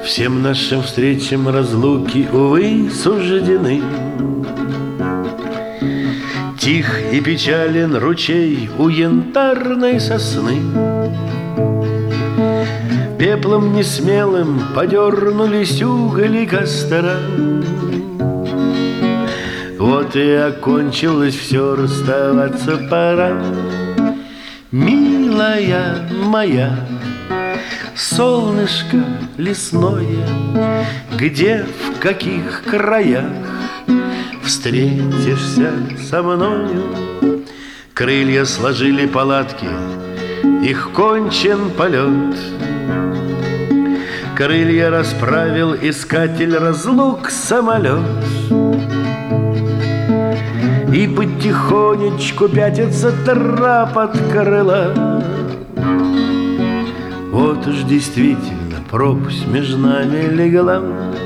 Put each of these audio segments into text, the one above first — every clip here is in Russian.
Всем нашим встречам разлуки, увы, суждены. Тих и печален ручей у янтарной сосны. Пеплом несмелым подернулись угли костра. Вот и окончилось все, расставаться пора. Милая моя, солнышко лесное, где, в каких краях встретишься со мною? Крылья сложили палатки, их кончен полет. Крылья расправил искатель разлук самолет. И потихонечку пятится трап от крыла. Вот уж действительно пропасть между нами легла.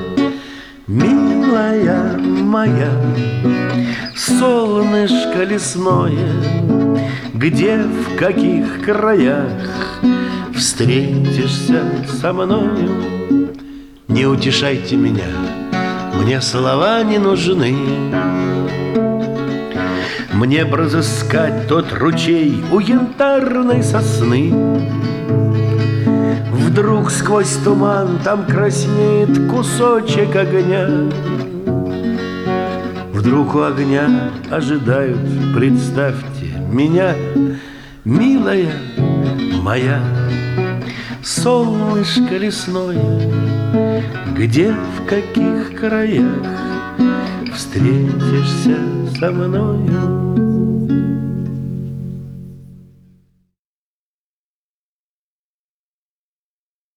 Милая моя, солнышко лесное, где, в каких краях встретишься со мною? Не утешайте меня, мне слова не нужны. Мне б разыскать тот ручей у янтарной сосны. Вдруг сквозь туман там краснеет кусочек огня. Вдруг у огня ожидают, представьте, меня. Милая моя, солнышко лесное, где, в каких краях встретишься со мною?